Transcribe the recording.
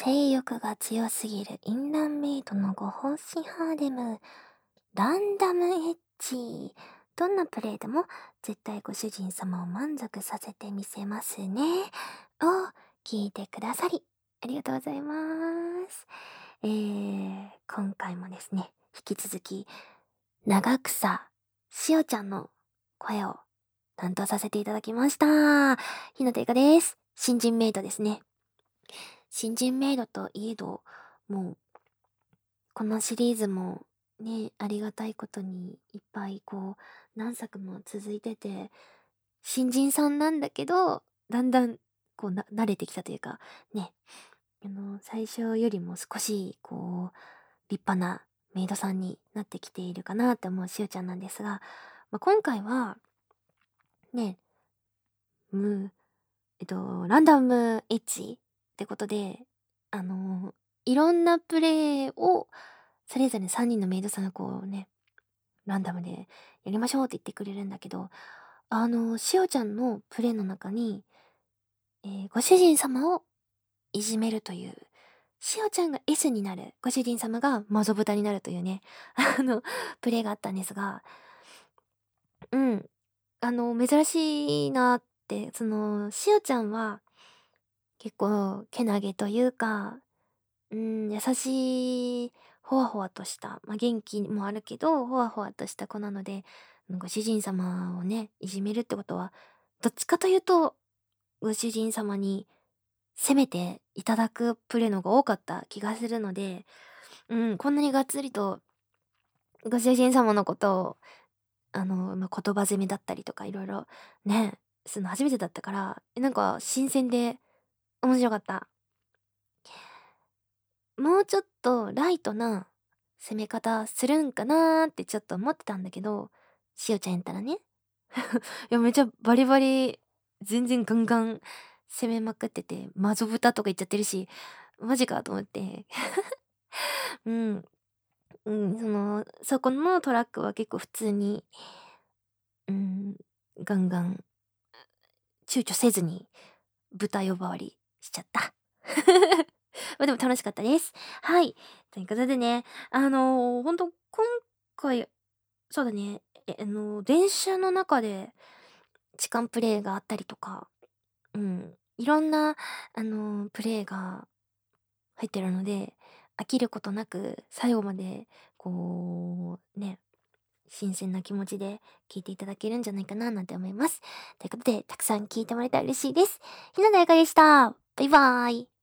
性欲が強すぎるインランメイドのご奉仕ハーレム、ランダムエッジ。どんなプレイでも絶対ご主人様を満足させてみせますね。を聞いてくださり、ありがとうございます。今回もですね、引き続き、長草しおちゃんの声を担当させていただきました。ひなていかです。新人メイドですね。新人メイドといえど、もう、このシリーズもね、ありがたいことにいっぱい何作も続いてて、新人さんなんだけど、だんだん、慣れてきたというか、ね、最初よりも少し、立派なメイドさんになってきているかなって思うしおちゃんなんですが、今回は、ね、む、ランダムエッジってことで、あの、いろんなプレイを、それぞれ3人のメイドさんがランダムでやりましょうって言ってくれるんだけど、しおちゃんのプレイの中に、ご主人様をいじめるという、しおちゃんが S になる、ご主人様がマゾ豚になるというね、プレイがあったんですが、うん、珍しいなって、しおちゃんは結構けなげというか、優しい、ほわほわとした、元気もあるけど、ほわほわとした子なので、ご主人様をね、いじめるってことは、どっちかというと、ご主人様に責めていただくプレイの方が多かった気がするので、こんなにがっつりと、ご主人様のことを、言葉責めだったりとかいろいろね、するの初めてだったから、なんか新鮮で面白かった。もうちょっとライトな攻め方するんかなーってちょっと思ってたんだけど、しおちゃんやったらね。いや、めちゃバリバリ、全然ガンガン攻めまくってて、マゾ豚とか言っちゃってるし、マジかと思って。うん。そこのトラックは結構普通に、うん、ガンガン、躊躇せずに豚呼ばわりしちゃった。でも楽しかったです。はい。ということでね、ほんと、今回、そうだね、電車の中で痴漢プレイがあったりとか、いろんな、プレイが入ってるので、飽きることなく最後まで、ね、新鮮な気持ちで聞いていただけるんじゃないかななんて思います。ということで、たくさん聞いてもらえたら嬉しいです。ひなたやかでした。バイバーイ。